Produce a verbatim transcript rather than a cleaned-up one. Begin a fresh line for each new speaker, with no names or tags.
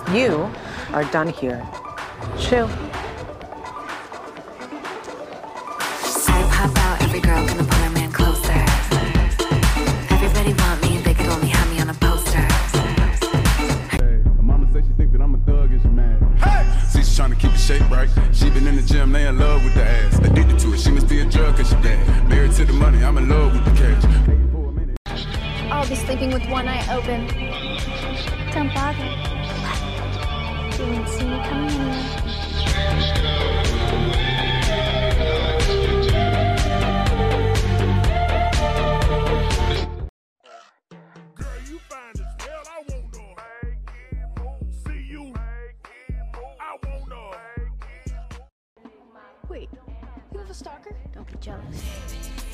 You are done here. Shoo.
I pop out, every girl gonna pull her man closer. Everybody want me, they could only have me on a poster.
Hey, my mama say she think that I'm a thug and she mad. Hey! See, she's trying to keep the shape right. She been in the gym, they in love with the ass. Addicted to it, she must be a drug cause she dead. Married to the money, I'm in love with the cash.
I'll be sleeping with one eye open. Don't bother. You won't see me coming anyway. Wait, you have a stalker? Don't be jealous.